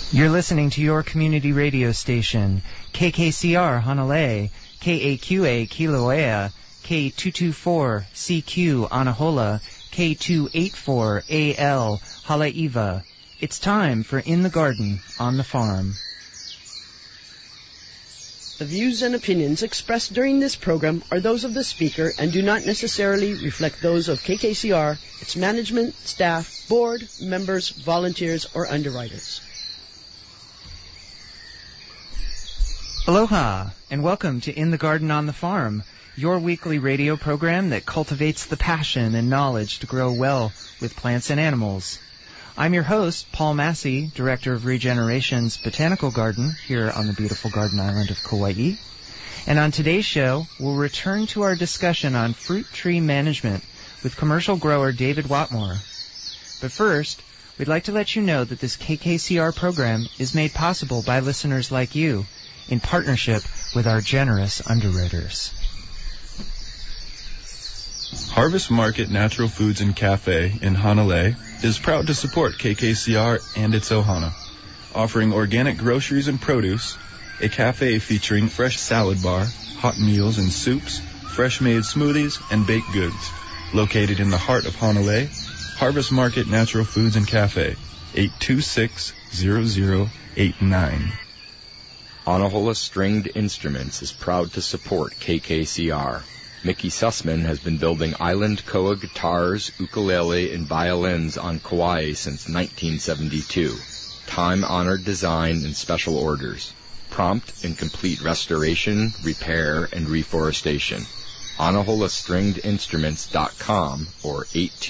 You're listening to your community radio station, KKCR Hanalei, KAQA Kilauea, K224CQ Anahola, K284AL Haleiwa. It's time for In the Garden on the Farm. The views and opinions expressed during this program are those of the speaker and do not necessarily reflect those of KKCR, its management, staff, board, members, volunteers, or underwriters. Aloha, and welcome to In the Garden on the Farm, your weekly radio program that cultivates the passion and knowledge to grow well with plants and animals. I'm your host, Paul Massey, Director of Regeneration's Botanical Garden here on the beautiful garden island of Kauai. And on today's show, we'll return to our discussion on fruit tree management with commercial grower David Watmore. But first, we'd like to let you know that this KKCR program is made possible by listeners like you in partnership with our generous underwriters. Harvest Market Natural Foods and Cafe in Hanalei is proud to support KKCR and its Ohana, offering organic groceries and produce, a cafe featuring fresh salad bar, hot meals and soups, fresh-made smoothies, and baked goods. Located in the heart of Hanalei, Harvest Market Natural Foods and Cafe, 826-0089. Anahola Stringed Instruments is proud to support KKCR. Mickey Sussman has been building island koa guitars, ukulele, and violins on Kauai since 1972. Time-honored design and special orders. Prompt and complete restoration, repair, and reforestation. AnaHolaStringedInstruments.com or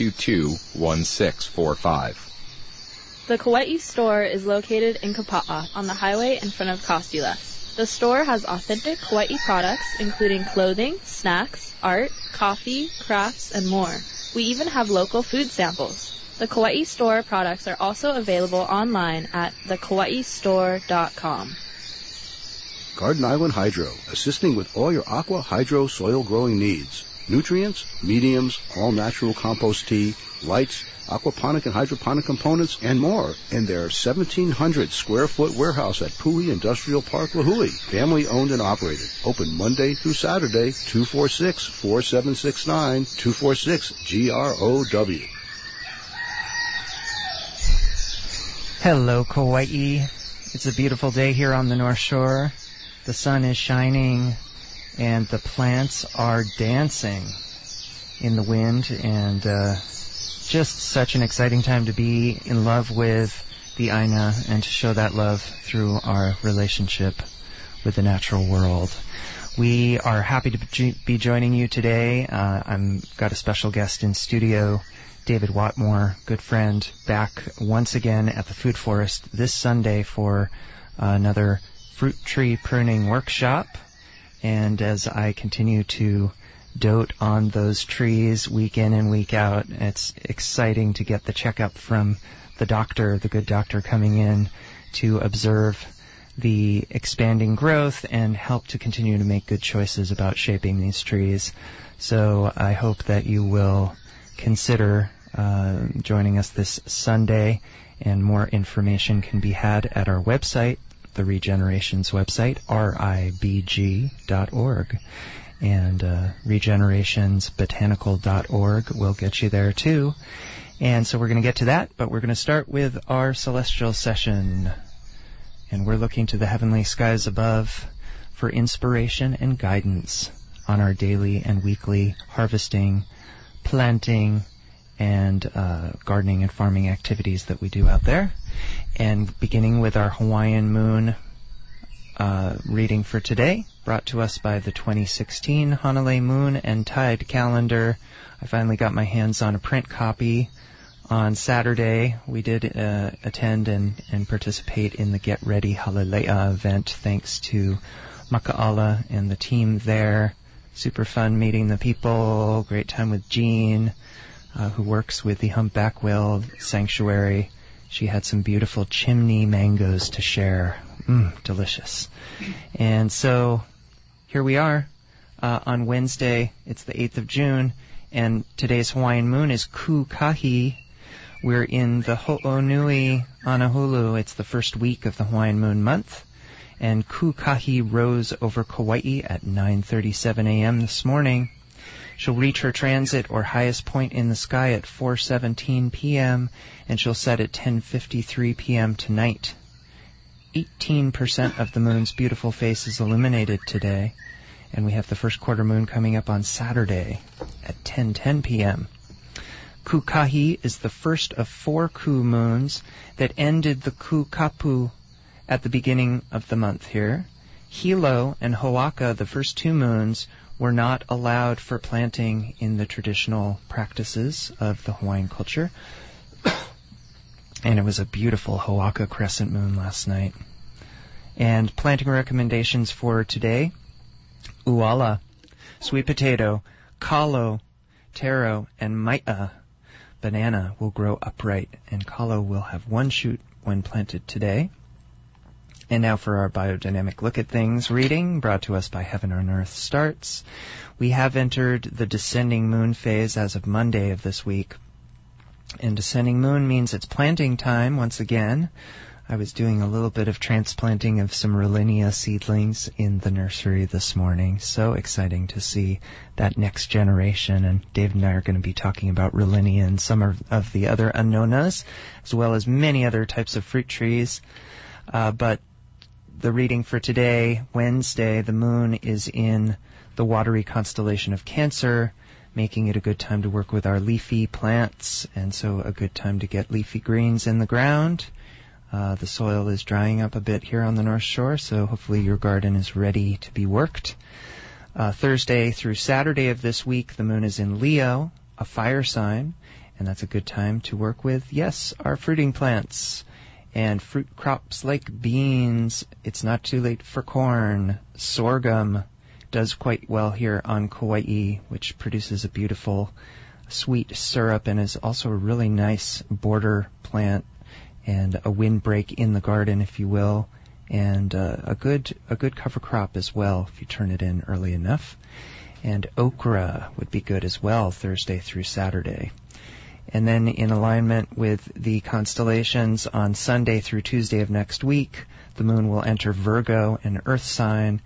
822-1645. The Kauai store is located in Kapa'a on the highway in front of Kostula. The store has authentic Kauai products, including clothing, snacks, art, coffee, crafts, and more. We even have local food samples. The Kauai store products are also available online at thekawaistore.com. Garden Island Hydro, assisting with all your aqua hydro soil growing needs. Nutrients, mediums, all-natural compost tea, lights, aquaponic and hydroponic components, and more in their 1,700 square foot warehouse at Pui Industrial Park, Lahui. Family owned and operated. Open Monday through Saturday, 246-4769, 246-GROW. Hello, Kauai. It's a beautiful day here on the North Shore. The sun is shining, and the plants are dancing in the wind, and just such an exciting time to be in love with the Aina and to show that love through our relationship with the natural world. We are happy to be joining you today. I've got a special guest in studio, David Watmore, good friend, back once again at the Food Forest this Sunday for another fruit tree pruning workshop. And as I continue to dote on those trees week in and week out, it's exciting to get the checkup from the doctor, the good doctor coming in to observe the expanding growth and help to continue to make good choices about shaping these trees. So I hope that you will consider joining us this Sunday, and more information can be had at our website, the Regeneration's website, ribg.org. And regenerationsbotanical.org will get you there too. And so we're going to get to that, but we're going to start with our celestial session. And we're looking to the heavenly skies above for inspiration and guidance on our daily and weekly harvesting, planting, and gardening and farming activities that we do out there. And beginning with our Hawaiian moon reading for today, brought to us by the 2016 Hanalei Moon and Tide calendar. I finally got my hands on a print copy on Saturday. We did attend and participate in the Get Ready Halale'a event, thanks to Maka'ala and the team there. Super fun meeting the people, great time with Jean, who works with the Humpback Whale Sanctuary. She had some beautiful chimney mangoes to share. Delicious. And so here we are on Wednesday. It's the 8th of June, and today's Hawaiian moon is Kukahi, We're in the Ho'onui Anahulu. It's the first week of the Hawaiian Moon Month. And Kukahi rose over Kauai at 9:37 a.m. this morning. She'll reach her transit or highest point in the sky at 4:17 p.m. and she'll set at 10:53 p.m. tonight. 18% of the moon's beautiful face is illuminated today, and we have the first quarter moon coming up on Saturday at 10:10 p.m. Kukahi is the first of 4 Ku moons that ended the Ku Kapu at the beginning of the month here. Hilo and Hoaka, the first 2 moons, were not allowed for planting in the traditional practices of the Hawaiian culture. And it was a beautiful Hoaka crescent moon last night. And planting recommendations for today: uala, sweet potato, kalo, taro, and maia. Banana will grow upright, and kalo will have 1 shoot when planted today. And now for our biodynamic look at things reading, brought to us by Heaven on Earth Starts. We have entered the descending moon phase as of Monday of this week. And descending moon means it's planting time once again. I was doing a little bit of transplanting of some Rollinia seedlings in the nursery this morning. So exciting to see that next generation. And Dave and I are going to be talking about Rollinia and some of the other Annonas, as well as many other types of fruit trees. But the reading for today, Wednesday, the moon is in the watery constellation of Cancer, making it a good time to work with our leafy plants, and so a good time to get leafy greens in the ground. The soil is drying up a bit here on the North Shore, so hopefully your garden is ready to be worked. Thursday through Saturday of this week, the moon is in Leo, a fire sign, and that's a good time to work with, yes, our fruiting plants and fruit crops like beans. It's not too late for corn. Sorghum does quite well here on Kauai, which produces a beautiful sweet syrup and is also a really nice border plant and a windbreak in the garden, if you will, and a good cover crop as well if you turn it in early enough. And okra would be good as well Thursday through Saturday. And then in alignment with the constellations on Sunday through Tuesday of next week, the moon will enter Virgo, an earth sign,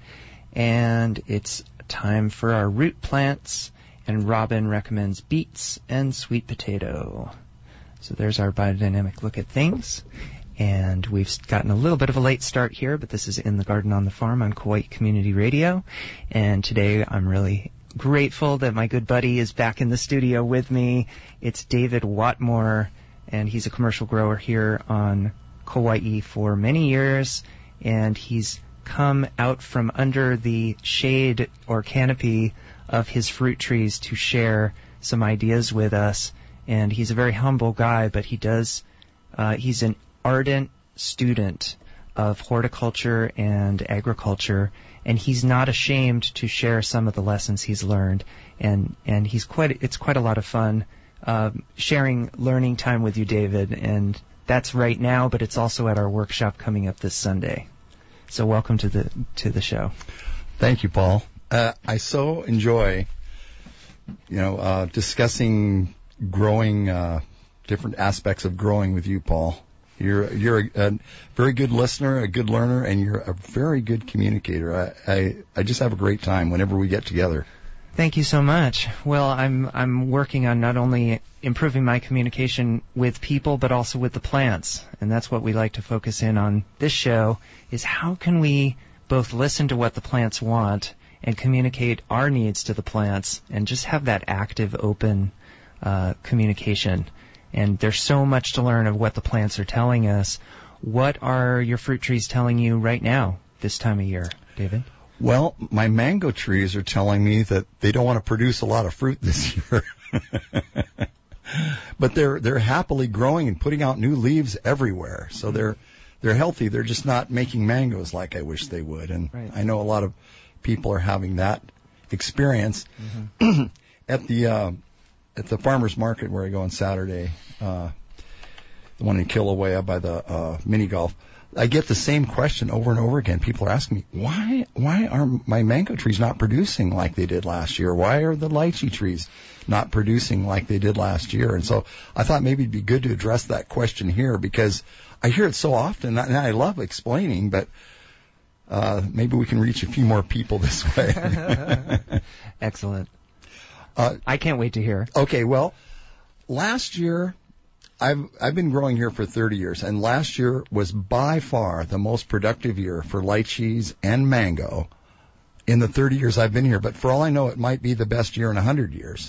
and it's time for our root plants, and Robin recommends beets and sweet potato. So there's our biodynamic look at things. And we've gotten a little bit of a late start here, but this is In the Garden on the Farm on Kauai Community Radio. And today I'm really grateful that my good buddy is back in the studio with me. It's David Watmore, and he's a commercial grower here on Kauai for many years, and he's come out from under the shade or canopy of his fruit trees to share some ideas with us. And he's a very humble guy, but he's an ardent student of horticulture and agriculture, and he's not ashamed to share some of the lessons he's learned. And it's quite a lot of fun sharing learning time with you, David. And that's right now, but it's also at our workshop coming up this Sunday. So welcome to the show. Thank you, Paul. I so enjoy, discussing growing, different aspects of growing with you, Paul. You're a very good listener, a good learner, and you're a very good communicator. I just have a great time whenever we get together. Thank you so much. Well, I'm working on not only improving my communication with people, but also with the plants. And that's what we like to focus in on this show, is how can we both listen to what the plants want and communicate our needs to the plants and just have that active, open communication. And there's so much to learn of what the plants are telling us. What are your fruit trees telling you right now, this time of year, David? Well, my mango trees are telling me that they don't want to produce a lot of fruit this year. But they're happily growing and putting out new leaves everywhere. So they're healthy. They're just not making mangoes like I wish they would. And right. I know a lot of people are having that experience. Mm-hmm. At the farmer's market where I go on Saturday, the one in Kilauea by the mini golf, I get the same question over and over again. People are asking me, why are my mango trees not producing like they did last year? Why are the lychee trees not producing like they did last year? And so I thought maybe it'd be good to address that question here, because I hear it so often, and I love explaining, but maybe we can reach a few more people this way. Excellent. I can't wait to hear. Okay, well, last year, I've been growing here for 30 years, and last year was by far the most productive year for lychees and mango in the 30 years I've been here. But for all I know, it might be the best year in 100 years.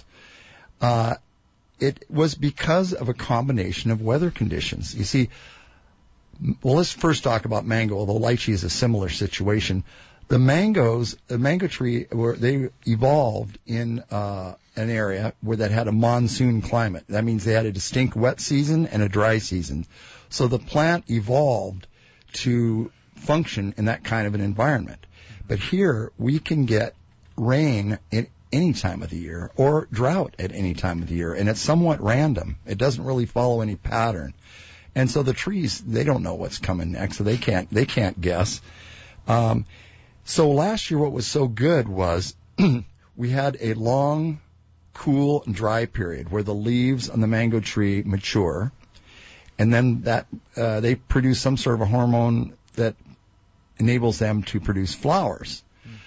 It was because of a combination of weather conditions. You see, well, let's first talk about mango, although lychee is a similar situation. The mango tree, they evolved in an area that had a monsoon climate. That means they had a distinct wet season and a dry season. So the plant evolved to function in that kind of an environment. But here we can get rain at any time of the year or drought at any time of the year, and it's somewhat random. It doesn't really follow any pattern. And so the trees, they don't know what's coming next, so they can't guess. So last year what was so good was we had a long, cool, and dry period where the leaves on the mango tree mature, and then that they produce some sort of a hormone that enables them to produce flowers.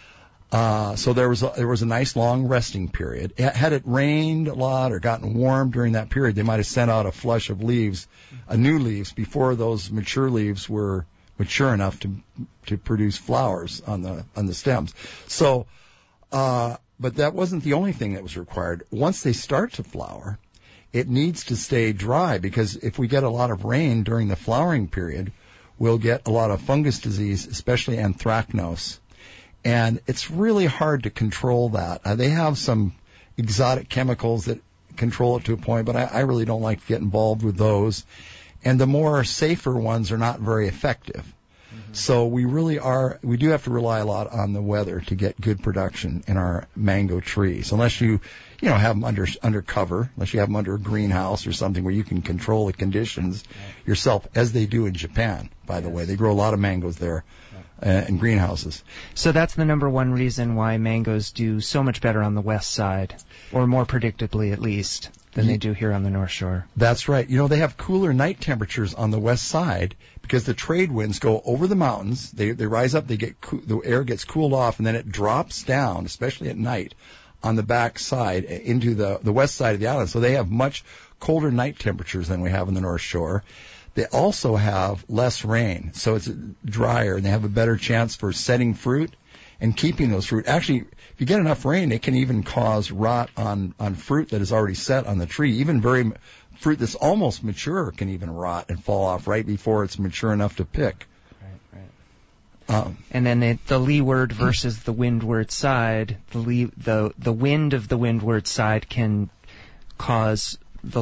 So there was a nice long resting period. Had it rained a lot or gotten warm during that period, they might have sent out a flush of leaves, new leaves, before those mature leaves were mature enough to produce flowers on the stems. So, but that wasn't the only thing that was required. Once they start to flower, it needs to stay dry, because if we get a lot of rain during the flowering period, we'll get a lot of fungus disease, especially anthracnose. And it's really hard to control that. They have some exotic chemicals that control it to a point, but I really don't like to get involved with those. And the more safer ones are not very effective. Mm-hmm. So we do have to rely a lot on the weather to get good production in our mango trees. Unless you have them under cover, unless you have them under a greenhouse or something where you can control the conditions yourself, as they do in Japan, by the way. They grow a lot of mangoes there. In greenhouses. So that's the number one reason why mangoes do so much better on the west side, or more predictably at least, than they do here on the North Shore. That's right. They have cooler night temperatures on the west side because the trade winds go over the mountains. They rise up, the air gets cooled off, and then it drops down, especially at night, on the back side into the west side of the island. So they have much colder night temperatures than we have on the North Shore. They also have less rain, so it's drier, and they have a better chance for setting fruit and keeping those fruit. Actually, if you get enough rain, it can even cause rot on fruit that is already set on the tree. Even fruit that's almost mature can even rot and fall off right before it's mature enough to pick. Right. And then the leeward versus the windward side, the wind of the windward side can cause the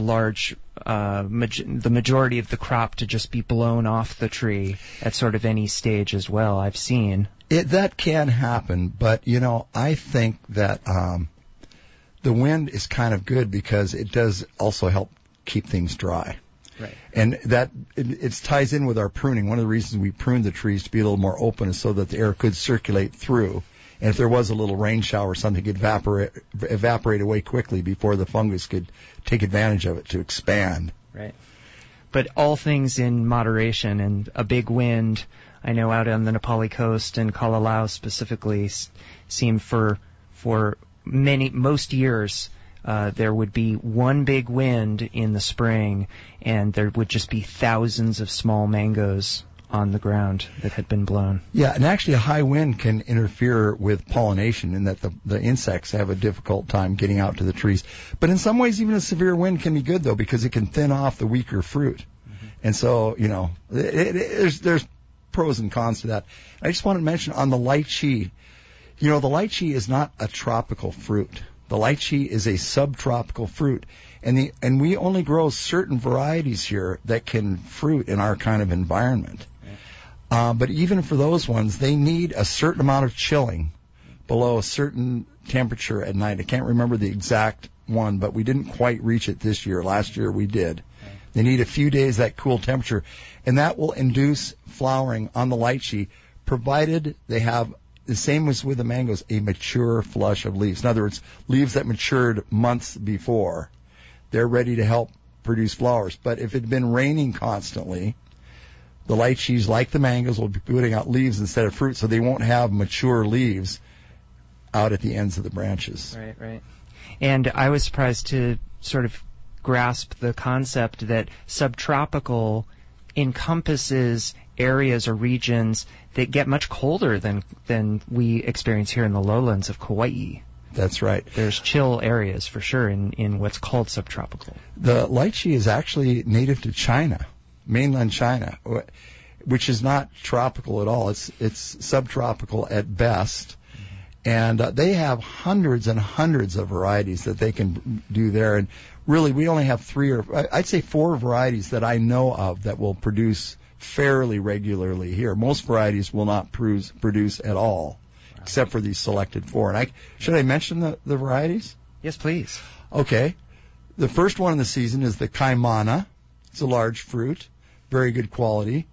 majority of the crop to just be blown off the tree at sort of any stage as well, I've seen. That can happen, but, I think that the wind is kind of good because it does also help keep things dry. Right. And that it ties in with our pruning. One of the reasons we pruned the trees to be a little more open is so that the air could circulate through. And if there was a little rain shower or something, it could evaporate away quickly before the fungus could take advantage of it to expand. Right. But all things in moderation, and a big wind, I know out on the Nepali coast and Kalalau specifically, seem for most years there would be one big wind in the spring, and there would just be thousands of small mangoes on the ground that had been blown. Yeah, and actually a high wind can interfere with pollination in that the insects have a difficult time getting out to the trees. But in some ways, even a severe wind can be good, though, because it can thin off the weaker fruit. Mm-hmm. And so, there's pros and cons to that. I just wanted to mention on the lychee, the lychee is not a tropical fruit. The lychee is a subtropical fruit. And we only grow certain varieties here that can fruit in our kind of environment. But even for those ones, they need a certain amount of chilling below a certain temperature at night. I can't remember the exact one, but we didn't quite reach it this year. Last year we did. They need a few days that cool temperature, and that will induce flowering on the lychee, provided they have, the same as with the mangoes, a mature flush of leaves. In other words, leaves that matured months before. They're ready to help produce flowers. But if it had been raining constantly, the lychees, like the mangoes, will be putting out leaves instead of fruit, so they won't have mature leaves out at the ends of the branches. Right. And I was surprised to sort of grasp the concept that subtropical encompasses areas or regions that get much colder than we experience here in the lowlands of Kauai. That's right. There's chill areas for sure in what's called subtropical. The lychee is actually native to China, mainland China, which is not tropical at all. It's subtropical at best. And they have hundreds and hundreds of varieties that they can do there. And really, we only have 3 or I'd say 4 varieties that I know of that will produce fairly regularly here. Most varieties will not produce at all, except for these selected 4. And should I mention the varieties? Yes, please. Okay. The first one in the season is the Kaimana. It's a large fruit, very good quality.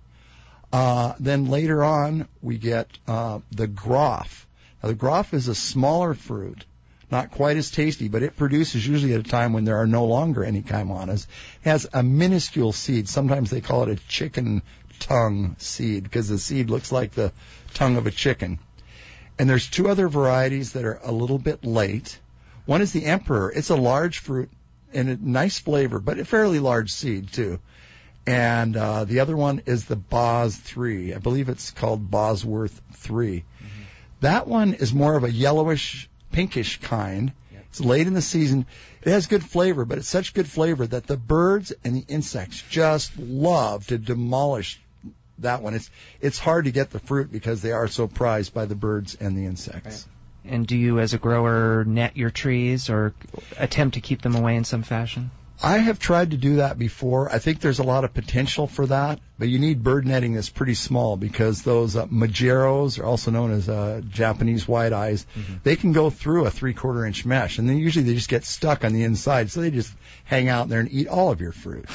Then later on, we get the Groff. Now, the Groff is a smaller fruit, not quite as tasty, but it produces usually at a time when there are no longer any Kaimanas. It has a minuscule seed. Sometimes they call it a chicken tongue seed because the seed looks like the tongue of a chicken. And there's 2 other varieties that are a little bit late. One is the Emperor. It's a large fruit and a nice flavor, but a fairly large seed too. And the other one is the Boz 3. I believe it's called Bosworth 3. Mm-hmm. That one is more of a yellowish, pinkish kind. Yep. It's late in the season. It has good flavor, but it's such good flavor that the birds and the insects just love to demolish that one. It's hard to get the fruit because they are so prized by the birds and the insects. Right. And do you, as a grower, net your trees or attempt to keep them away in some fashion? I have tried to do that before. I think there's a lot of potential for that, but you need bird netting that's pretty small because those majeros, are also known as Japanese white eyes, they can go through a 3/4 inch mesh, and then usually they just get stuck on the inside, so they just hang out there and eat all of your fruit.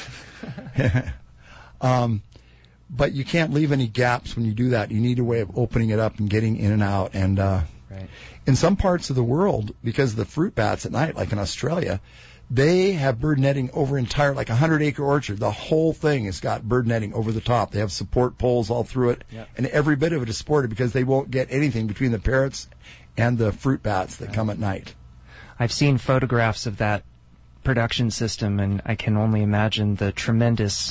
But you can't leave any gaps when you do that. You need a way of opening it up and getting in and out. And in some parts of the world, because of the fruit bats at night, like in Australia, they have bird netting over entire, like a 100-acre orchard. The whole thing has got bird netting over the top. They have support poles all through it, and every bit of it is supported because they won't get anything between the parrots and the fruit bats that come at night. I've seen photographs of that production system, and I can only imagine the tremendous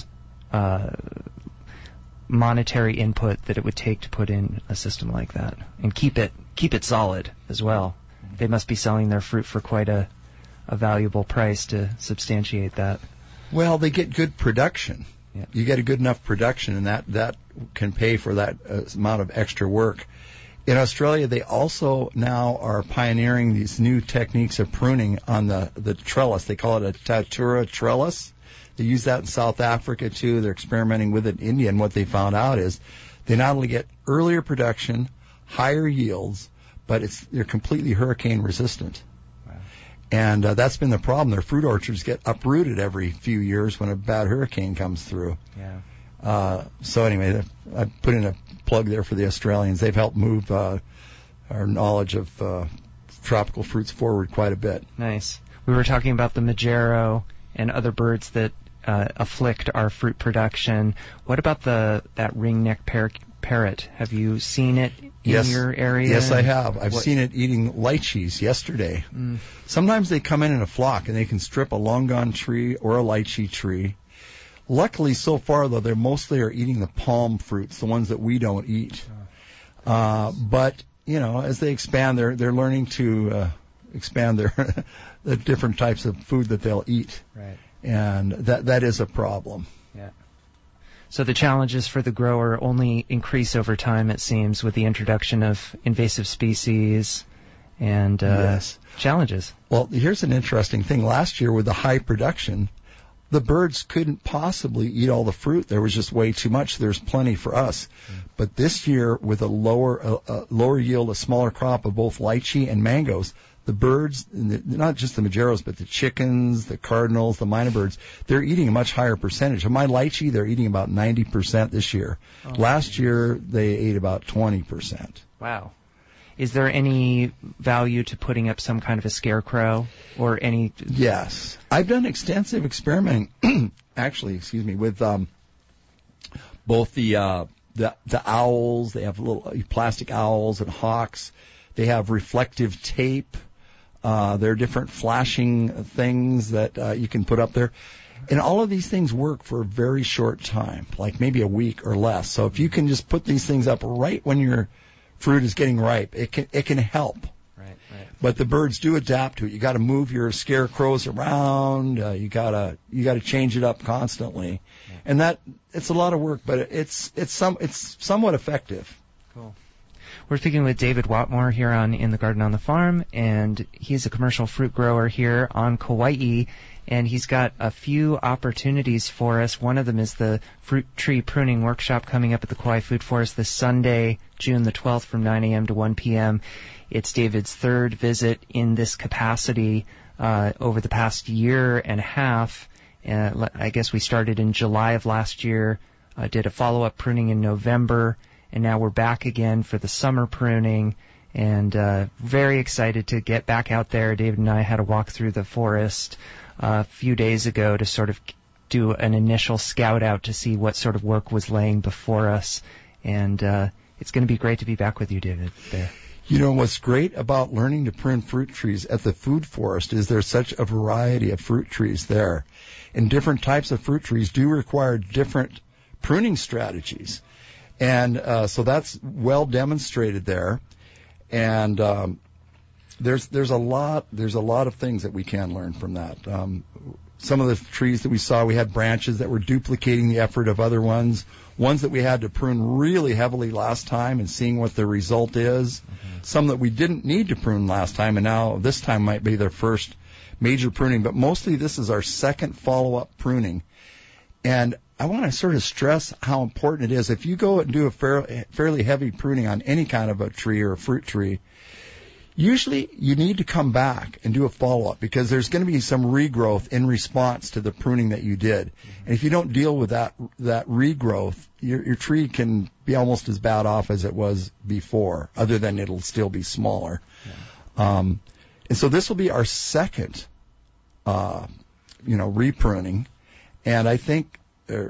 monetary input that it would take to put in a system like that and keep it solid as well. They must be selling their fruit for quite a valuable price to substantiate that. Well, they get good production. Yeah. You get a good enough production, and that can pay for that amount of extra work. In Australia, they also now are pioneering these new techniques of pruning on the trellis. They call it a Tatura trellis. They use that in South Africa, too. They're experimenting with it in India, and what they found out is they not only get earlier production, higher yields, but they're completely hurricane resistant. And that's been the problem. Their fruit orchards get uprooted every few years when a bad hurricane comes through. Yeah. So anyway, I put in a plug there for the Australians. They've helped move our knowledge of tropical fruits forward quite a bit. Nice. We were talking about the majero and other birds that afflict our fruit production. What about that ringneck parrot? Have you seen it in your area? Yes, I have. I've seen it eating lychees yesterday. Mm. Sometimes they come in a flock, and they can strip a long-gone tree or a lychee tree. Luckily, so far, though, they mostly are eating the palm fruits, the ones that we don't eat. But, as they expand, they're learning to expand the different types of food that they'll eat. Right. And that is a problem. Yeah. So the challenges for the grower only increase over time, it seems, with the introduction of invasive species and challenges. Well, here's an interesting thing. Last year, with the high production, the birds couldn't possibly eat all the fruit. There was just way too much. There's plenty for us. But this year, with a lower yield, a smaller crop of both lychee and mangoes, the birds, not just the Majeros, but the chickens, the cardinals, the minor birds, they're eating a much higher percentage. Of my lychee, they're eating about 90% this year. Last year, they ate about 20%. Wow. Is there any value to putting up some kind of a scarecrow or any? Yes. I've done extensive experimenting, actually, with both the owls. They have little plastic owls and hawks. They have reflective tape. There are different flashing things that you can put up there. And all of these things work for a very short time, like maybe a week or less. So if you can just put these things up right when your fruit is getting ripe, it can help. Right. But the birds do adapt to it. You got to move your scarecrows around. You got to change it up constantly, and it's a lot of work, but it's somewhat effective. Cool. We're speaking with David Watmore here on In the Garden on the Farm, and he's a commercial fruit grower here on Kauai, and he's got a few opportunities for us. One of them is the fruit tree pruning workshop coming up at the Kauai Food Forest this Sunday, June the 12th from 9 a.m. to 1 p.m. It's David's third visit in this capacity over the past year and a half. I guess we started in July of last year, did a follow-up pruning in November, and now we're back again for the summer pruning, and very excited to get back out there. David and I had a walk through the forest a few days ago to sort of do an initial scout out to see what sort of work was laying before us, and it's going to be great to be back with you, David, there. You know, what's great about learning to prune fruit trees at the food forest is there's such a variety of fruit trees there. And different types of fruit trees do require different pruning strategies. And so that's well demonstrated there. And there's a lot of things that we can learn from that. Some of the trees that we saw, we had branches that were duplicating the effort of other ones that we had to prune really heavily last time and seeing what the result is. Mm-hmm. Some that we didn't need to prune last time, and now this time might be their first major pruning. But mostly this is our second follow-up pruning. And I want to sort of stress how important it is. If you go and do a fairly heavy pruning on any kind of a tree or a fruit tree, usually you need to come back and do a follow-up because there's going to be some regrowth in response to the pruning that you did. Mm-hmm. And if you don't deal with that regrowth, your tree can be almost as bad off as it was before, other than it'll still be smaller. Yeah. And so this will be our second, repruning. And I think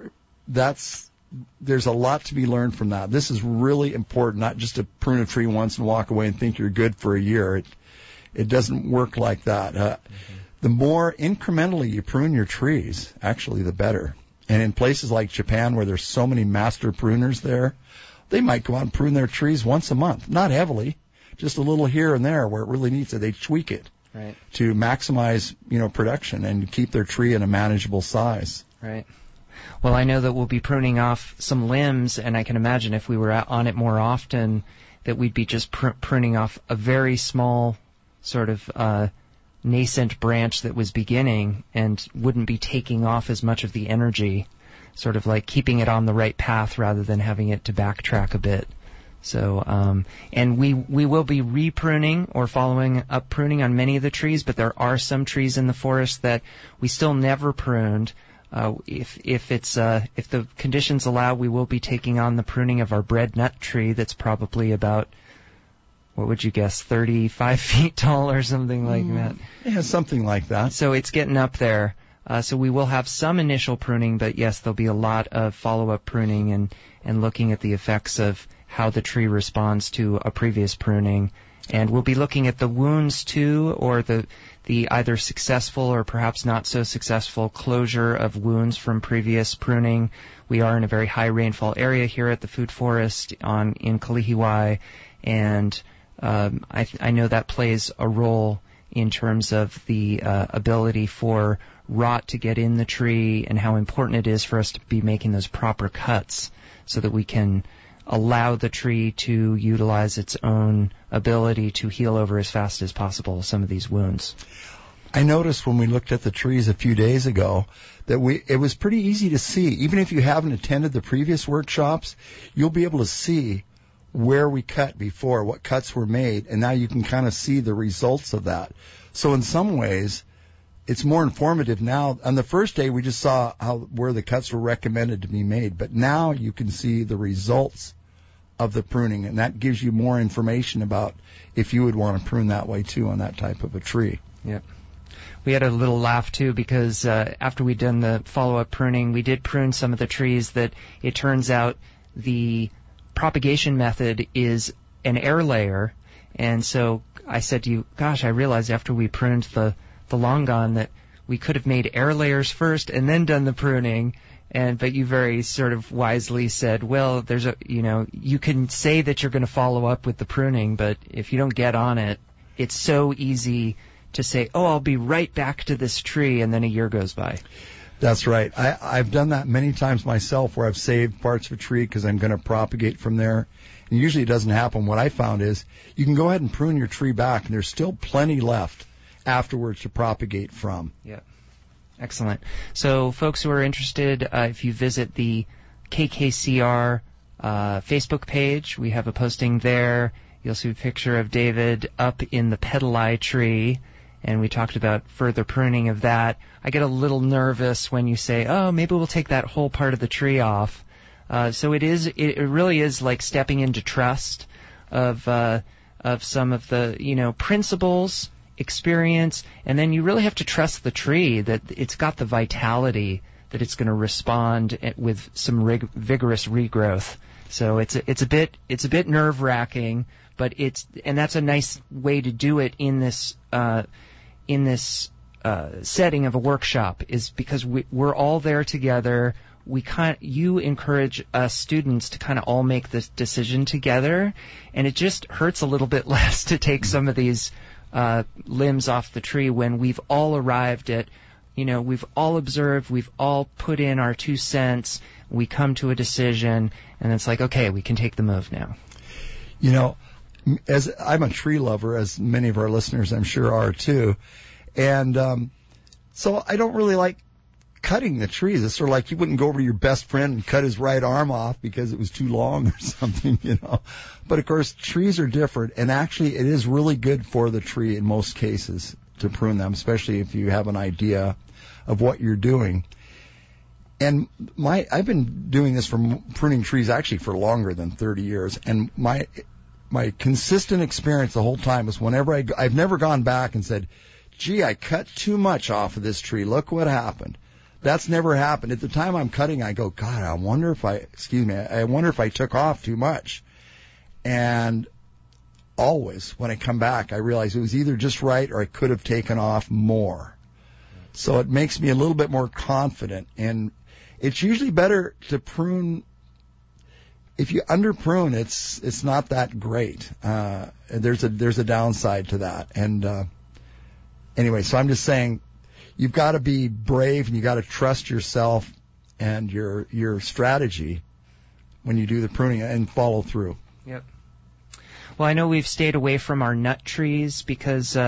there's a lot to be learned from that. This is really important, not just to prune a tree once and walk away and think you're good for a year. It doesn't work like that. The more incrementally you prune your trees, actually, the better. And in places like Japan, where there's so many master pruners there, they might go out and prune their trees once a month. Not heavily, just a little here and there where it really needs it. They tweak it to maximize, production and keep their tree in a manageable size. Right. Well, I know that we'll be pruning off some limbs, and I can imagine if we were on it more often that we'd be just pruning off a very small sort of nascent branch that was beginning and wouldn't be taking off as much of the energy, sort of like keeping it on the right path rather than having it to backtrack a bit. So, and we will be repruning or following up pruning on many of the trees, but there are some trees in the forest that we still never pruned. If the conditions allow, we will be taking on the pruning of our bread nut tree that's probably about, what would you guess, 35 feet tall or something like that? Yeah, something like that. So it's getting up there. So we will have some initial pruning, but yes, there'll be a lot of follow-up pruning and looking at the effects of how the tree responds to a previous pruning. And we'll be looking at the wounds too, or the either successful or perhaps not so successful closure of wounds from previous pruning. We are in a very high rainfall area here at the Food Forest in Kalihiwai, and I know that plays a role in terms of the ability for rot to get in the tree and how important it is for us to be making those proper cuts so that we can allow the tree to utilize its own ability to heal over as fast as possible some of these wounds. I noticed when we looked at the trees a few days ago that it was pretty easy to see. Even if you haven't attended the previous workshops, you'll be able to see where we cut before, what cuts were made, and now you can kind of see the results of that. So in some ways, it's more informative now. On the first day, we just saw where the cuts were recommended to be made, but now you can see the results of the pruning, and that gives you more information about if you would want to prune that way too on that type of a tree. Yep. We had a little laugh too because after we'd done the follow-up pruning, we did prune some of the trees that it turns out the propagation method is an air layer. And so I said to you, gosh, I realized after we pruned the longan that we could have made air layers first and then done the pruning. But you very sort of wisely said, well, you can say that you're going to follow up with the pruning, but if you don't get on it, it's so easy to say, oh, I'll be right back to this tree, and then a year goes by. That's right. I've done that many times myself where I've saved parts of a tree because I'm going to propagate from there. And usually it doesn't happen. What I found is you can go ahead and prune your tree back, and there's still plenty left afterwards to propagate from. Yeah. Excellent. So folks who are interested, if you visit the KKCR Facebook page, we have a posting there. You'll see a picture of David up in the Pedali tree, and we talked about further pruning of that. I get a little nervous when you say, oh, maybe we'll take that whole part of the tree off. So it really is like stepping into trust of some of the, principles, experience, and then you really have to trust the tree that it's got the vitality that it's going to respond with some vigorous regrowth. So it's a bit nerve-wracking, but that's a nice way to do it in this setting of a workshop, is because we're all there together. You encourage us students to kind of all make this decision together, and it just hurts a little bit less to take some of these limbs off the tree when we've all arrived at, we've all observed, we've all put in our 2 cents, we come to a decision, and it's like, okay, we can take the move now. As I'm a tree lover, as many of our listeners I'm sure are too, and so I don't really like cutting the trees. It's sort of like you wouldn't go over to your best friend and cut his right arm off because it was too long or something, But of course, trees are different, and actually it is really good for the tree in most cases to prune them, especially if you have an idea of what you're doing. And I've been doing this for pruning trees actually for longer than 30 years, and my consistent experience the whole time is whenever I've never gone back and said, gee, I cut too much off of this tree, look what happened. That's never happened. At the time I'm cutting, I go, God, I wonder if I took off too much. And always, when I come back, I realize it was either just right or I could have taken off more. So it makes me a little bit more confident. And it's usually better to prune. If you under-prune, it's not that great. There's a downside to that. And anyway, so I'm just saying, you've got to be brave and you've got to trust yourself and your strategy when you do the pruning and follow through. Yep. Well, I know we've stayed away from our nut trees because,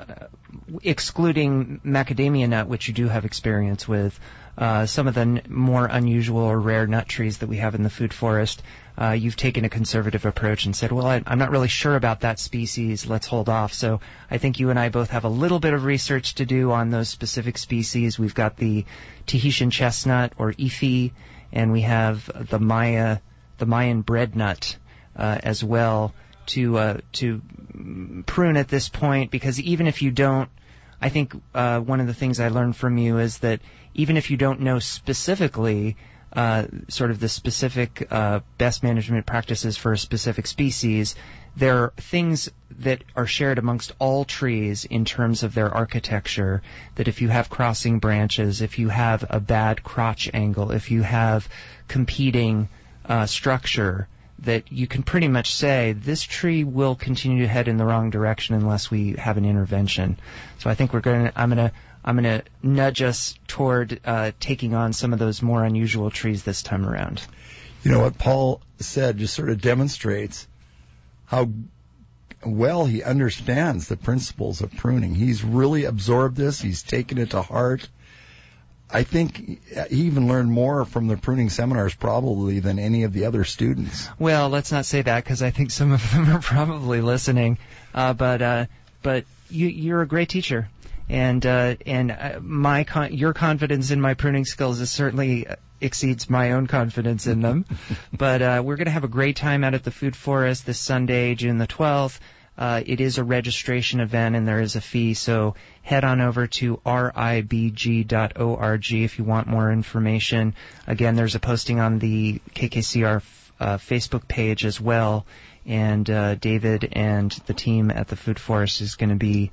excluding macadamia nut, which you do have experience with, some of the more unusual or rare nut trees that we have in the food forest, you've taken a conservative approach and said, well, I'm not really sure about that species, let's hold off. So I think you and I both have a little bit of research to do on those specific species. We've got the Tahitian chestnut, or Ifi, and we have the Mayan bread nut as well to prune at this point, because even if you don't, I think one of the things I learned from you is that even if you don't know specifically sort of the specific best management practices for a specific species, there are things that are shared amongst all trees in terms of their architecture, that if you have crossing branches, if you have a bad crotch angle, if you have competing structure, that you can pretty much say this tree will continue to head in the wrong direction unless we have an intervention. So I think I'm going to nudge us toward taking on some of those more unusual trees this time around. What Paul said just sort of demonstrates how well he understands the principles of pruning. He's really absorbed this. He's taken it to heart. I think he even learned more from the pruning seminars probably than any of the other students. Well, let's not say that, because I think some of them are probably listening. But you're a great teacher, and your confidence in my pruning skills is certainly exceeds my own confidence in them. But we're going to have a great time out at the Food Forest this Sunday, June the 12th. It is a registration event, and there is a fee, so head on over to ribg.org if you want more information. Again, there's a posting on the KKCR Facebook page as well, and David and the team at the Food Forest is going to be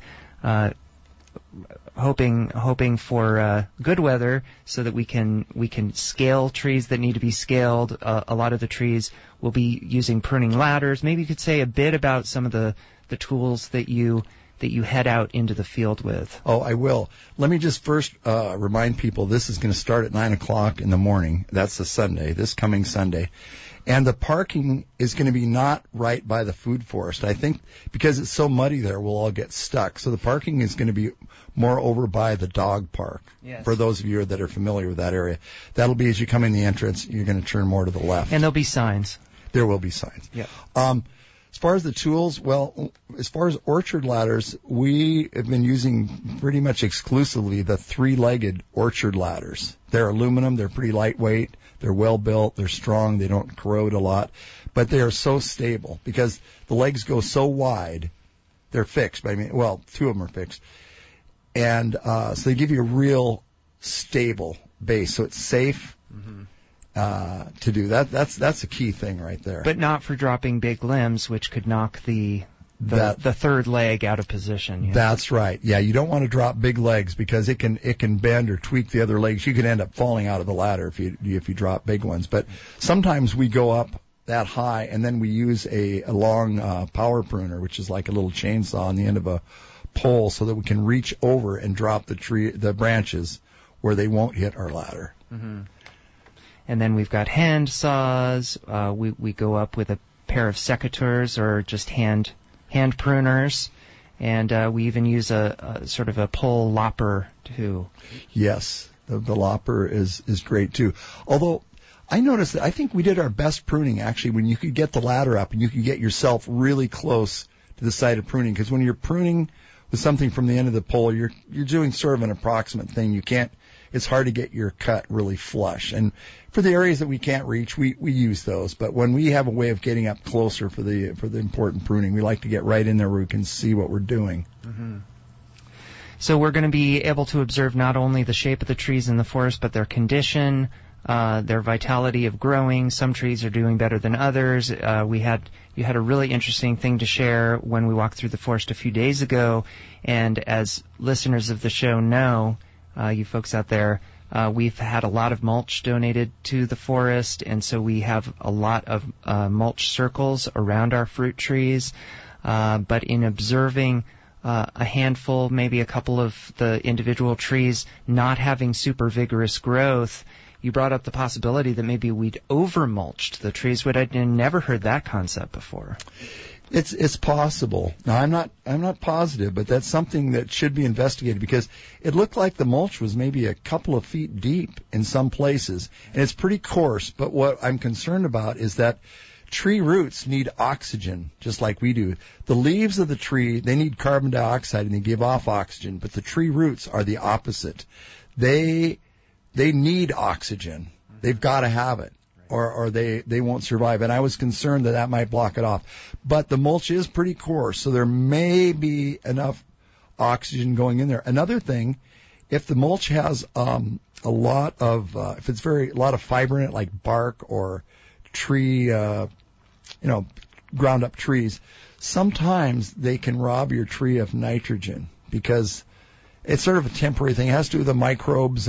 hoping for good weather so that we can scale trees that need to be scaled. A lot of the trees will be using pruning ladders. Maybe you could say a bit about some of the tools that you head out into the field with. Oh, I will. Let me just first remind people this is going to start at 9 o'clock in the morning. That's the Sunday, this coming Sunday. And the parking is going to be not right by the Food Forest. I think because it's so muddy there, we'll all get stuck. So the parking is going to be more over by the dog park. Yes. For those of you that are familiar with that area. That'll be as you come in the entrance, you're going to turn more to the left. And there'll be signs. There will be signs. Yeah. As far as the tools, well, as far as orchard ladders, we have been using pretty much exclusively the three-legged orchard ladders. They're aluminum, they're pretty lightweight, they're well built, they're strong, they don't corrode a lot, but they are so stable because the legs go so wide. They're fixed. I mean, well, two of them are fixed, and so they give you a real stable base. So it's safe. Mm-hmm. To do that. That's a key thing right there. But not for dropping big limbs, which could knock the third leg out of position. Yeah. That's right. Yeah, you don't want to drop big legs because it can bend or tweak the other legs. You could end up falling out of the ladder if you drop big ones. But sometimes we go up that high and then we use a long power pruner, which is like a little chainsaw on the end of a pole, so that we can reach over and drop the branches where they won't hit our ladder. Mm-hmm. And then we've got hand saws. We go up with a pair of secateurs or just hand pruners, and we even use a sort of a pole lopper too. Yes, the lopper is great too. Although I noticed that I think we did our best pruning actually when you could get the ladder up and you could get yourself really close to the site of pruning, because when you're pruning with something from the end of the pole, you're doing sort of an approximate thing. You can't. It's hard to get your cut really flush. And for the areas that we can't reach, we use those. But when we have a way of getting up closer for the important pruning, we like to get right in there where we can see what we're doing. Mm-hmm. So we're going to be able to observe not only the shape of the trees in the forest, but their condition, their vitality of growing. Some trees are doing better than others. You had a really interesting thing to share when we walked through the forest a few days ago. And as listeners of the show know, you folks out there, we've had a lot of mulch donated to the forest, and so we have a lot of mulch circles around our fruit trees. But in observing a handful, maybe a couple of the individual trees not having super vigorous growth, you brought up the possibility that maybe we'd over-mulched the trees. I'd never heard that concept before. It's possible. Now I'm not positive, but that's something that should be investigated, because it looked like the mulch was maybe a couple of feet deep in some places, and it's pretty coarse. But what I'm concerned about is that tree roots need oxygen just like we do. The leaves of the tree, they need carbon dioxide and they give off oxygen, but the tree roots are the opposite. They need oxygen. They've got to have it. Or they won't survive. And I was concerned that might block it off. But the mulch is pretty coarse, so there may be enough oxygen going in there. Another thing, if the mulch has a lot of fiber in it, like bark or tree, ground up trees, sometimes they can rob your tree of nitrogen, because it's sort of a temporary thing. It has to do with the microbes.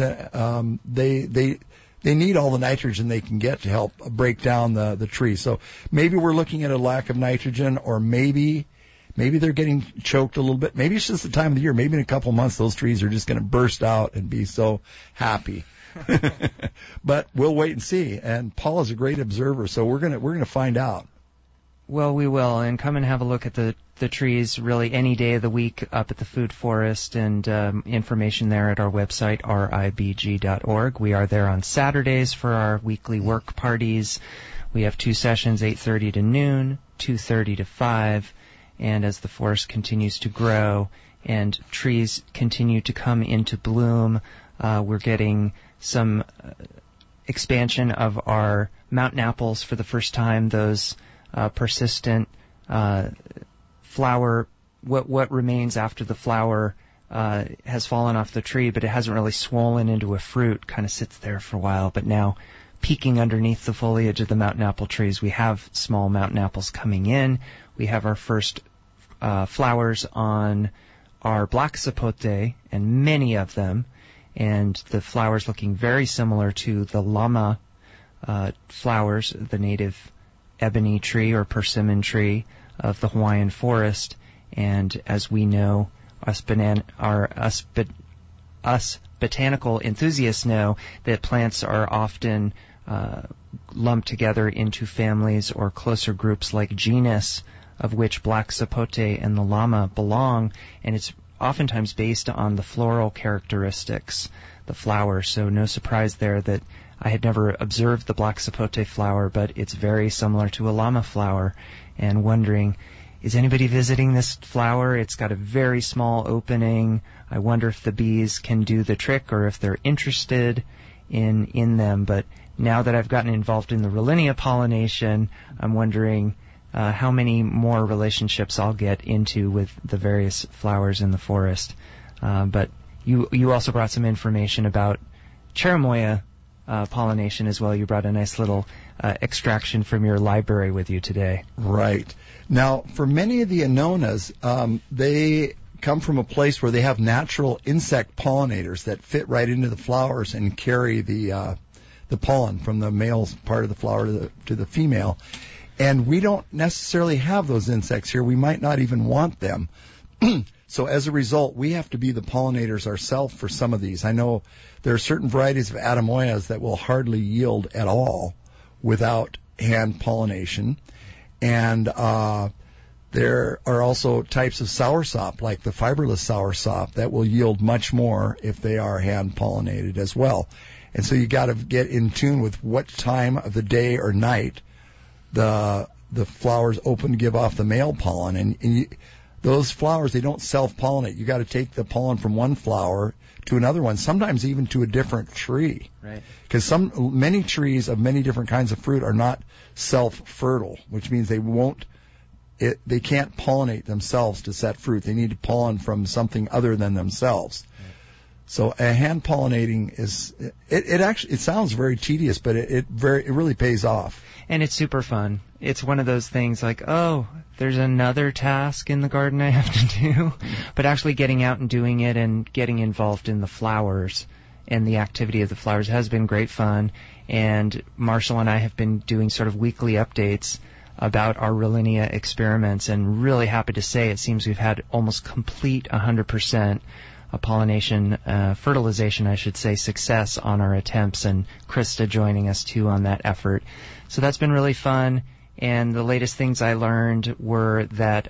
They need all the nitrogen they can get to help break down the tree. So maybe we're looking at a lack of nitrogen, or maybe they're getting choked a little bit. Maybe it's just the time of the year. Maybe in a couple months those trees are just going to burst out and be so happy. But we'll wait and see. And Paul is a great observer, so we're gonna find out. Well, we will, and come and have a look at the trees really any day of the week up at the Food Forest, and information there at our website, ribg.org. We are there on Saturdays for our weekly work parties. We have 2 sessions, 8:30 to noon, 2:30 to 5, and as the forest continues to grow and trees continue to come into bloom, we're getting some expansion of our mountain apples for the first time, those persistent flower, what remains after the flower has fallen off the tree, but it hasn't really swollen into a fruit, kind of sits there for a while, but now peeking underneath the foliage of the mountain apple trees, we have small mountain apples coming in. We have our first flowers on our black sapote, and many of them, and the flowers looking very similar to the lama flowers, the native ebony tree or persimmon tree of the Hawaiian forest. And as we know, us botanical enthusiasts know that plants are often lumped together into families or closer groups like genus, of which black sapote and the lama belong, and it's oftentimes based on the floral characteristics, the flower. So no surprise there that I had never observed the black sapote flower, but it's very similar to a lama flower, and wondering, is anybody visiting this flower? It's got a very small opening. I wonder if the bees can do the trick or if they're interested in them. But now that I've gotten involved in the Rollinia pollination, I'm wondering how many more relationships I'll get into with the various flowers in the forest. But you also brought some information about cherimoya pollination as well. You brought a nice little extraction from your library with you today. Right. Now, for many of the Annonas, they come from a place where they have natural insect pollinators that fit right into the flowers and carry the pollen from the male part of the flower to the female. And we don't necessarily have those insects here. We might not even want them. So as a result, we have to be the pollinators ourselves for some of these. I know there are certain varieties of Adamoyas that will hardly yield at all without hand pollination. And there are also types of soursop, like the fiberless soursop, that will yield much more if they are hand pollinated as well. And so you got to get in tune with what time of the day or night the flowers open to give off the male pollen. And those flowers, they don't self-pollinate. You got to take the pollen from one flower to another one, sometimes even to a different tree. Right. Because many trees of many different kinds of fruit are not self-fertile, which means they can't pollinate themselves to set fruit. They need pollen from something other than themselves. Right. So hand pollinating it sounds very tedious, but it really pays off. And it's super fun. It's one of those things like, oh, there's another task in the garden I have to do. But actually getting out and doing it and getting involved in the flowers and the activity of the flowers has been great fun. And Marshall and I have been doing sort of weekly updates about our Rollinia experiments, and really happy to say it seems we've had almost complete 100% pollination, fertilization, I should say, success on our attempts, and Krista joining us too on that effort. So that's been really fun. And the latest things I learned were that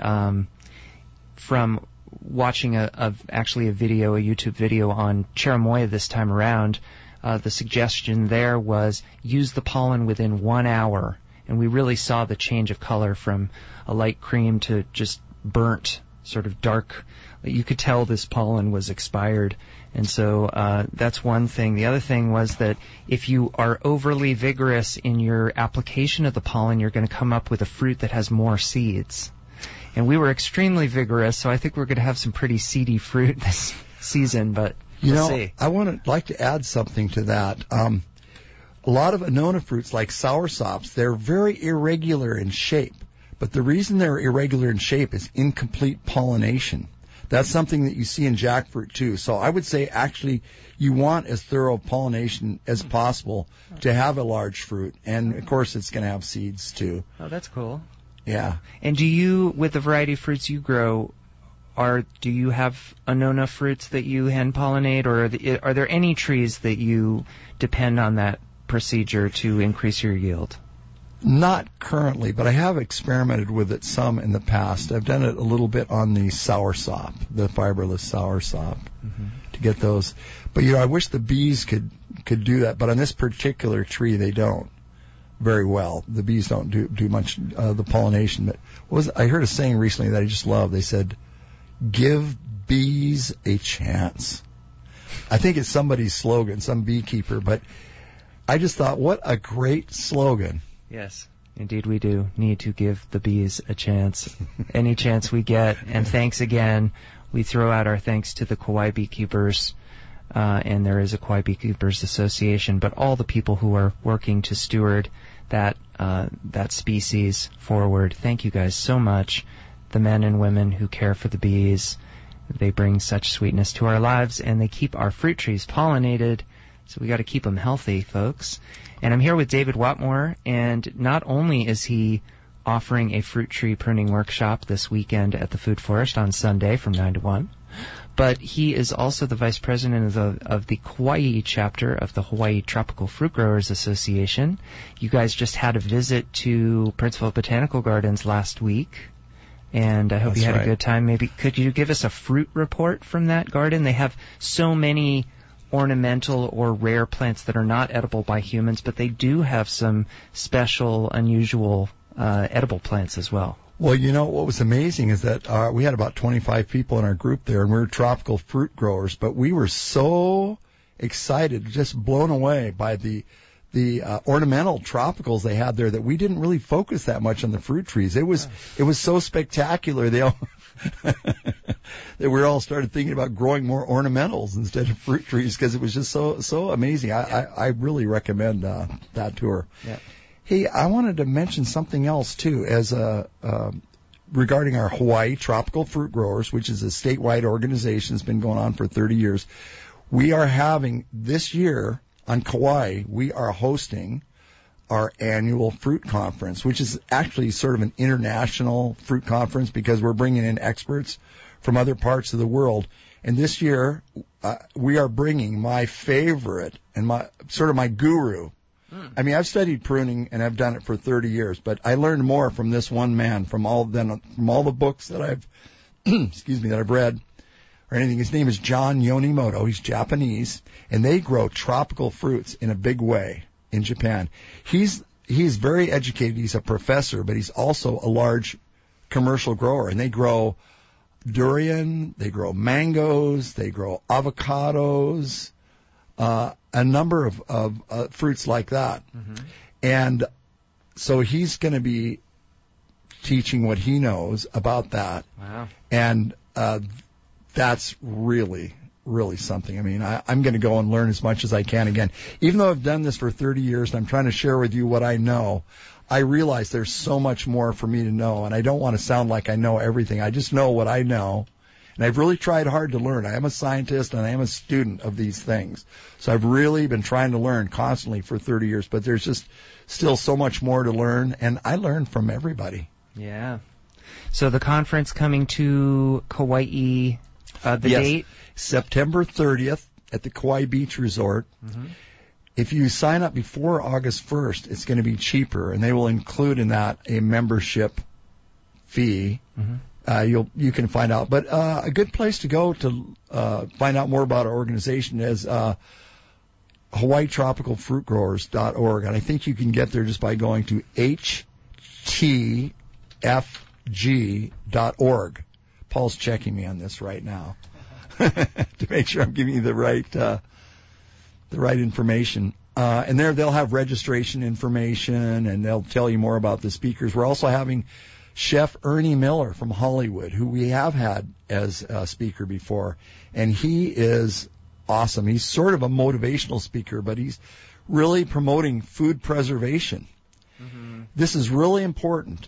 from watching actually a YouTube video on cherimoya this time around, the suggestion there was use the pollen within 1 hour. And we really saw the change of color from a light cream to just burnt, sort of dark. You could tell this pollen was expired. And so that's one thing. The other thing was that if you are overly vigorous in your application of the pollen, you're going to come up with a fruit that has more seeds. And we were extremely vigorous, so I think we're going to have some pretty seedy fruit this season, but we'll see. I like to add something to that. A lot of Annona fruits, like soursops, they're very irregular in shape. But the reason they're irregular in shape is incomplete pollination. That's something that you see in jackfruit too. So I would say actually you want as thorough pollination as possible to have a large fruit. And of course it's going to have seeds too. Oh, that's cool. Yeah. And do you, with the variety of fruits you grow, do you have Annona fruits that you hand pollinate, or are there any trees that you depend on that procedure to increase your yield? Not currently, but I have experimented with it some in the past. I've done it a little bit on the soursop, the fiberless soursop, to get those. But, I wish the bees could do that. But on this particular tree, they don't very well. The bees don't do much the pollination. But I heard a saying recently that I just love. They said, "Give bees a chance." I think it's somebody's slogan, some beekeeper. But I just thought, what a great slogan. Yes, indeed we do need to give the bees a chance, any chance we get. And thanks again. We throw out our thanks to the Kauai beekeepers, and there is a Kauai Beekeepers Association, but all the people who are working to steward that species forward. Thank you guys so much. The men and women who care for the bees, they bring such sweetness to our lives, and they keep our fruit trees pollinated. So we got to keep them healthy, folks. And I'm here with David Watmore, and not only is he offering a fruit tree pruning workshop this weekend at the Food Forest on Sunday from 9 to 1, but he is also the vice president of the Kauai chapter of the Hawaii Tropical Fruit Growers Association. You guys just had a visit to Princeville Botanical Gardens last week, and I hope you had a good time. Maybe could you give us a fruit report from that garden? They have so many ornamental or rare plants that are not edible by humans, but they do have some special, unusual edible plants as well. Well, what was amazing is that we had about 25 people in our group there, and we were tropical fruit growers, but we were so excited, just blown away by the ornamental tropicals they had there that we didn't really focus that much on the fruit trees. It was so spectacular. That we all started thinking about growing more ornamentals instead of fruit trees because it was just so amazing. I really recommend that tour. Yeah. Hey, I wanted to mention something else too, as regarding our Hawaii Tropical Fruit Growers, which is a statewide organization that's been going on for 30 years. We are having this year on Kauai, we are hosting our annual fruit conference, which is actually sort of an international fruit conference because we're bringing in experts from other parts of the world. And this year, we are bringing my favorite and my guru. I mean, I've studied pruning and I've done it for 30 years, but I learned more from this one man, from all the books that I've, that I've read or anything. His name is John Yonimoto. He's Japanese, and they grow tropical fruits in a big way in Japan. He's very educated. He's a professor, but he's also a large commercial grower, and they grow durian, they grow mangoes, they grow avocados, a number of fruits like that. And so he's going to be teaching what he knows about that. Wow. And that's really something. I mean, I'm going to go and learn as much as I can again. Even though I've done this for 30 years and I'm trying to share with you what I know, I realize there's so much more for me to know, and I don't want to sound like I know everything. I just know what I know, and I've really tried hard to learn. I am a scientist, and I am a student of these things. So I've really been trying to learn constantly for 30 years, but there's just still so much more to learn, and I learn from everybody. Yeah. So the conference coming to Kauai, date? September 30th at the Kauai Beach Resort. If you sign up before August 1st, it's going to be cheaper, and they will include in that a membership fee. You can find out. But a good place to go to find out more about our organization is HawaiiTropicalFruitGrowers.org, and I think you can get there just by going to htfg.org. Paul's checking me on this right now to make sure I'm giving you the right information. And there they'll have registration information, and they'll tell you more about the speakers. We're also having Chef Ernie Miller from Hollywood, who we have had as a speaker before, and he is awesome. He's sort of a motivational speaker, but he's really promoting food preservation. This is really important.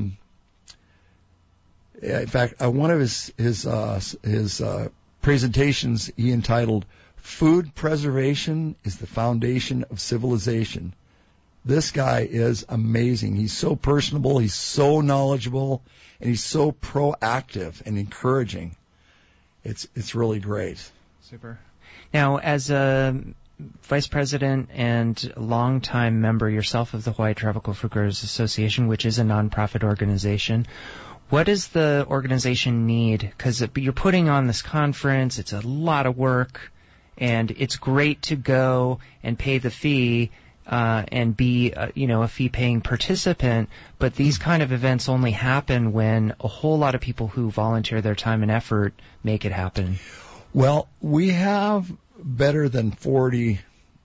In fact, one of his presentations he entitled "Food Preservation is the Foundation of Civilization." This guy is amazing. He's so personable, he's so knowledgeable, and he's so proactive and encouraging. It's really great. Super. Now, as a Vice President and longtime member yourself of the Hawaii Tropical Fruit Growers Association, which is a nonprofit organization. What does the organization need? Because you're putting on this conference, it's a lot of work, and it's great to go and pay the fee and be, a fee-paying participant, but these kind of events only happen when a whole lot of people who volunteer their time and effort make it happen. Well, we have better than 40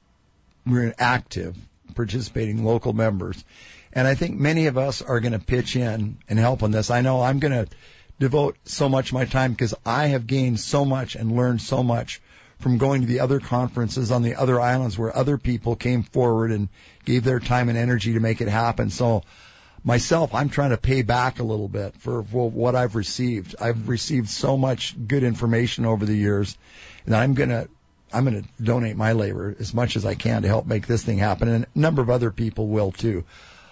active participating local members. And I think many of us are going to pitch in and help on this. I know I'm going to devote so much of my time because I have gained so much and learned so much from going to the other conferences on the other islands where other people came forward and gave their time and energy to make it happen. So myself, I'm trying to pay back a little bit for what I've received. I've received so much good information over the years, and I'm going to donate my labor as much as I can to help make this thing happen, and a number of other people will too.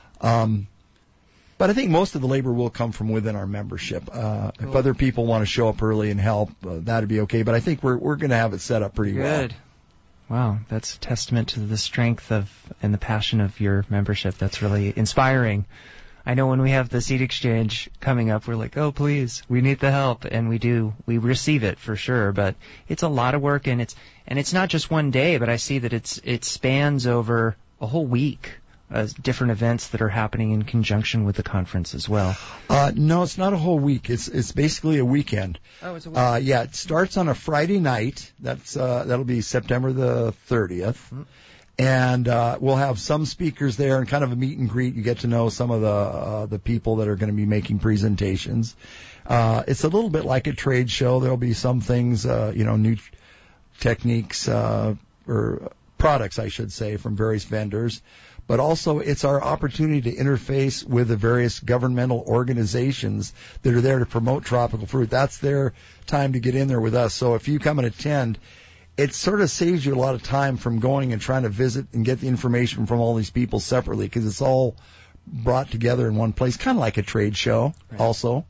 But I think most of the labor will come from within our membership. Cool. If other people want to show up early and help, that'd be okay. But I think we're going to have it set up pretty good. Well. Wow, that's a testament to the strength and the passion of your membership. That's really inspiring. I know when we have the seed exchange coming up, we're like, oh, please, we need the help, and we do. We receive it for sure, but it's a lot of work, and it's not just one day, but I see that it spans over a whole week. Different events that are happening in conjunction with the conference as well. No, it's not a whole week. It's basically a weekend. Oh, it's a weekend. Yeah, it starts on a Friday night. That'll be September the 30th. Mm-hmm. And we'll have some speakers there and kind of a meet and greet. You get to know some of the people that are going to be making presentations. It's a little bit like a trade show. There'll be some things, new techniques or products, I should say, from various vendors. But also it's our opportunity to interface with the various governmental organizations that are there to promote tropical fruit. That's their time to get in there with us. So if you come and attend, it sort of saves you a lot of time from going and trying to visit and get the information from all these people separately, because it's all brought together in one place, kind of like a trade show. Right. Also.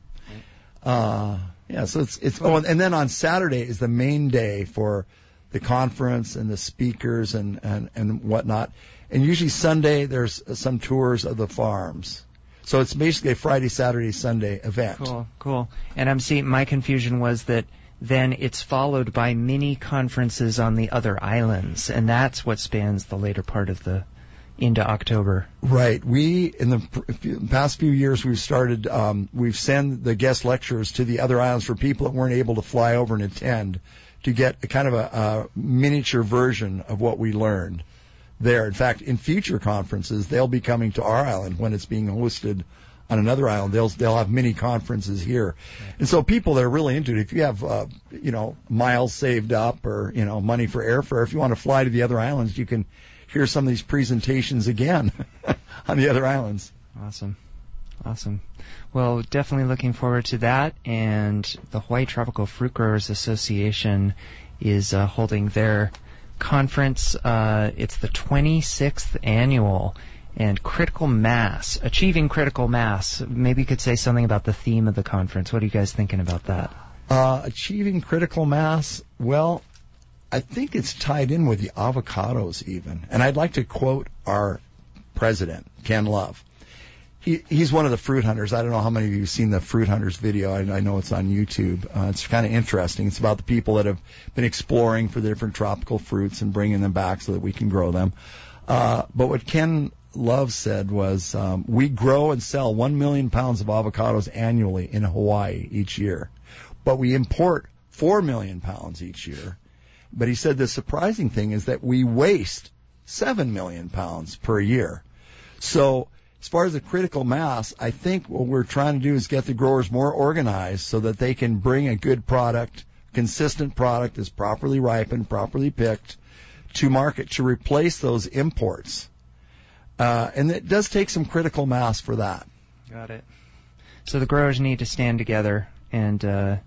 Right. So it's and then on Saturday is the main day for the conference and the speakers and whatnot. And usually Sunday there's some tours of the farms. So it's basically a Friday, Saturday, Sunday event. Cool. And I'm seeing my confusion was that then it's followed by mini conferences on the other islands, and that's what spans the later part of into October. Right. We, in the past few years, we've sent the guest lecturers to the other islands for people that weren't able to fly over and attend, to get a kind of a miniature version of what we learned there. In fact, in future conferences, they'll be coming to our island when it's being hosted on another island. They'll have mini conferences here. And so people that are really into it, if you have, miles saved up or, money for airfare, if you want to fly to the other islands, you can hear some of these presentations again on the other islands. Awesome. Well, definitely looking forward to that. And the Hawaii Tropical Fruit Growers Association is holding their conference. It's the 26th annual, and achieving critical mass. Maybe you could say something about the theme of the conference. What are you guys thinking about that? Achieving critical mass, well, I think it's tied in with the avocados even. And I'd like to quote our president, Ken Love. He's one of the fruit hunters. I don't know how many of you have seen the Fruit Hunters video. I know it's on YouTube. It's kind of interesting. It's about the people that have been exploring for the different tropical fruits and bringing them back so that we can grow them. But what Ken Love said was, we grow and sell 1 million pounds of avocados annually in Hawaii each year, but we import 4 million pounds each year. But he said the surprising thing is that we waste 7 million pounds per year. So as far as the critical mass, I think what we're trying to do is get the growers more organized so that they can bring a good product, consistent product that's properly ripened, properly picked, to market to replace those imports. And it does take some critical mass for that. Got it. So the growers need to stand together and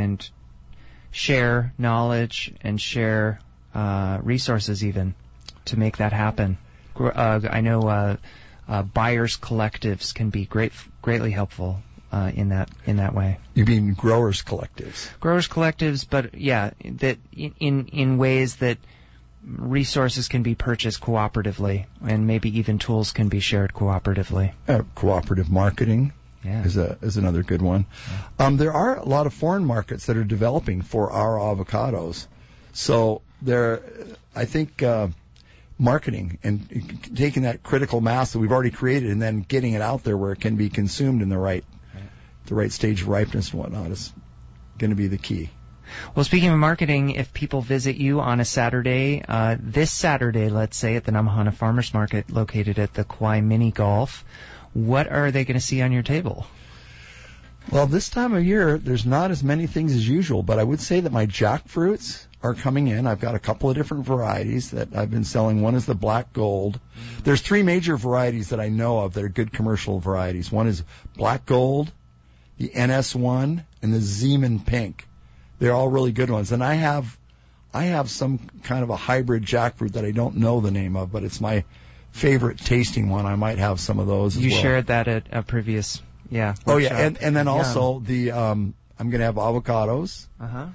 share knowledge and share resources even to make that happen. I know buyers collectives can be greatly helpful in that way. You mean growers collectives? Growers collectives, but yeah, that in ways that resources can be purchased cooperatively, and maybe even tools can be shared cooperatively. Cooperative marketing is another good one. Yeah. There are a lot of foreign markets that are developing for our avocados. So I think marketing and taking that critical mass that we've already created and then getting it out there where it can be consumed in the right stage of ripeness and whatnot is going to be the key. Well, speaking of marketing, if people visit you on a Saturday, this Saturday, let's say, at the Namahana Farmers Market located at the Kauai Mini Golf, what are they going to see on your table? Well, this time of year, there's not as many things as usual, but I would say that my jackfruits are coming in. I've got a couple of different varieties that I've been selling. One is the Black Gold. There's 3 major varieties that I know of that are good commercial varieties. One is Black Gold, the NS1, and the Zeman Pink. They're all really good ones. And I have some kind of a hybrid jackfruit that I don't know the name of, but it's my favorite tasting one. I might have some of those as well. You shared that at a previous, workshop. Oh, yeah. And then also the, I'm going to have avocados.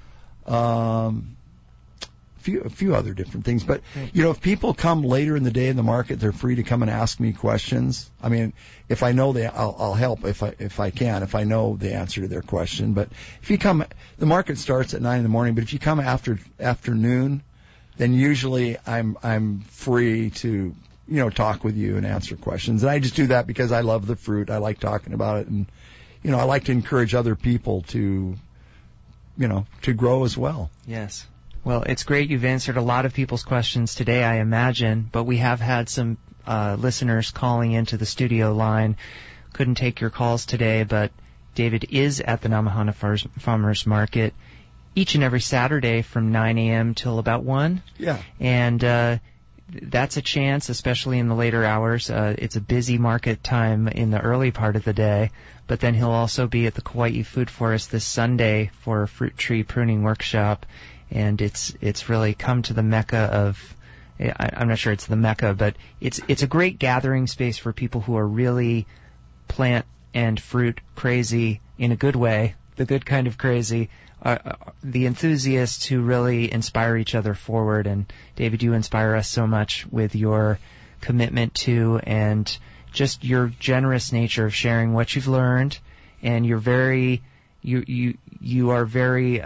A few other different things. But, if people come later in the day in the market, they're free to come and ask me questions. I mean, if I know I'll help if I can, if I know the answer to their question. But if you come, the market starts at 9 a.m, but if you come after afternoon, then usually I'm free to, talk with you and answer questions. And I just do that because I love the fruit. I like talking about it. And, I like to encourage other people to grow as well. Yes. Well, it's great you've answered a lot of people's questions today, I imagine, but we have had some listeners calling into the studio line. Couldn't take your calls today, but David is at the Namahana Farmers Market each and every Saturday from 9 a.m. till about 1. Yeah. And that's a chance, especially in the later hours. It's a busy market time in the early part of the day, but then he'll also be at the Kauai Food Forest this Sunday for a fruit tree pruning workshop. And it's really come to the mecca of, I'm not sure it's the mecca, but it's a great gathering space for people who are really plant and fruit crazy in a good way, the good kind of crazy, the enthusiasts who really inspire each other forward. And David, you inspire us so much with your commitment to and just your generous nature of sharing what you've learned, and you are very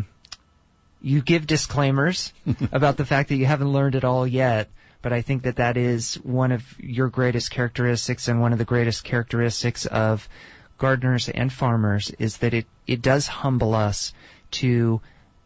you give disclaimers about the fact that you haven't learned it all yet, but I think that is one of your greatest characteristics, and one of the greatest characteristics of gardeners and farmers is that it does humble us to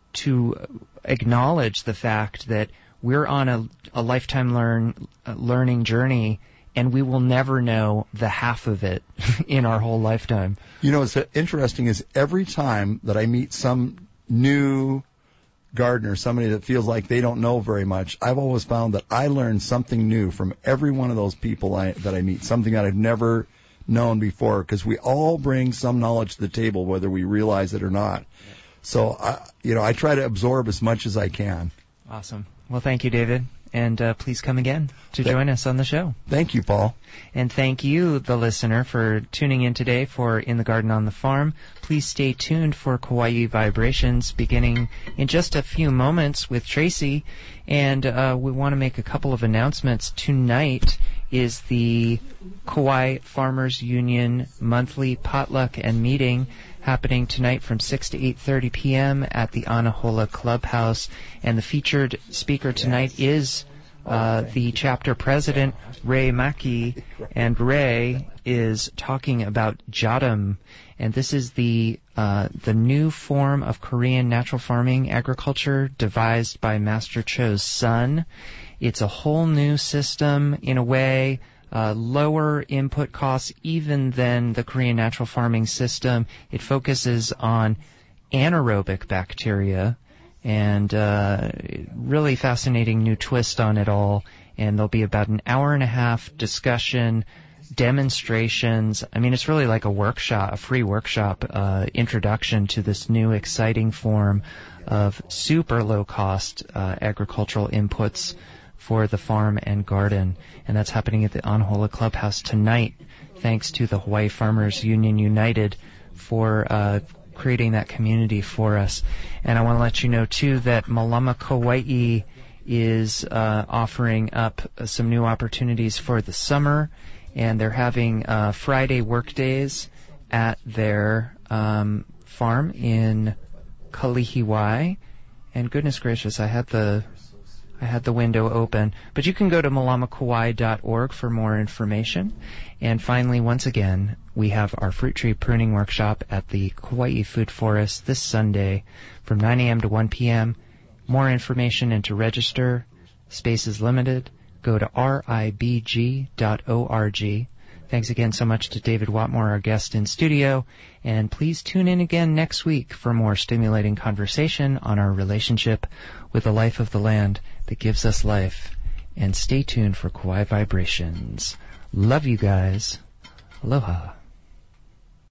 acknowledge the fact that we're on a lifetime learning journey, and we will never know the half of it in our whole lifetime. What's interesting is every time that I meet some new gardener, somebody that feels like they don't know very much, I've always found that I learn something new from every one of those people that I meet, something that I've never known before, because we all bring some knowledge to the table, whether we realize it or not. So, I try to absorb as much as I can. Awesome. Well, thank you, David. And please come again to join us on the show. Thank you, Paul. And thank you, the listener, for tuning in today for In the Garden on the Farm. Please stay tuned for Kauai Vibrations beginning in just a few moments with Tracy. And we want to make a couple of announcements. Tonight is the Kauai Farmers Union monthly potluck and meeting happening tonight from 6 to 8:30 p.m. at the Anahola Clubhouse. And the featured speaker tonight is the chapter president, Ray Maki. And Ray is talking about Jadam. And this is the new form of Korean natural farming agriculture devised by Master Cho's son. It's a whole new system in a way. Lower input costs even than the Korean natural farming system. It focuses on anaerobic bacteria, and really fascinating new twist on it all. And there'll be about an hour and a half discussion, demonstrations. I mean, it's really like a workshop, a free workshop introduction to this new exciting form of super low-cost agricultural inputs for the farm and garden. And that's happening at the Anahola Clubhouse tonight, thanks to the Hawaii Farmers Union United for creating that community for us. And I want to let you know, too, that Malama Kauai is offering up some new opportunities for the summer, and they're having Friday work days at their farm in Kalihiwai. And goodness gracious, I had the window open. But you can go to malamakauai.org for more information. And finally, once again, we have our fruit tree pruning workshop at the Kauai Food Forest this Sunday from 9 a.m. to 1 p.m. More information and to register, space is limited, go to ribg.org. Thanks again so much to David Watmore, our guest in studio, and please tune in again next week for more stimulating conversation on our relationship with the life of the land that gives us life. And stay tuned for Kauai Vibrations. Love you guys. Aloha.